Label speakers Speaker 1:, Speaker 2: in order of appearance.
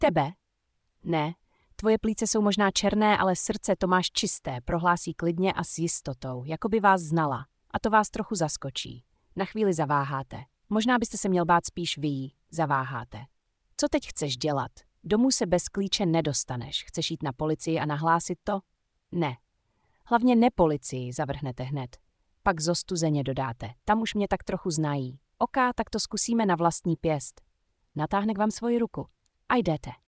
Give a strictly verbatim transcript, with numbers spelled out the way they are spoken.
Speaker 1: Tebe? Ne. Tvoje plíce jsou možná černé, ale srdce to máš čisté, prohlásí klidně a s jistotou, jako by vás znala. A to vás trochu zaskočí. Na chvíli zaváháte. Možná byste se měl bát spíš vy, zaváháte. Co teď chceš dělat? Domů se bez klíče nedostaneš. Chceš jít na policii a nahlásit to? Ne. Hlavně ne policii, zavrhnete hned. Pak zostuzeně dodáte. Tam už mě tak trochu znají. Oká, tak to zkusíme na vlastní pěst. Natáhne k vám svoji ruku. A jdete.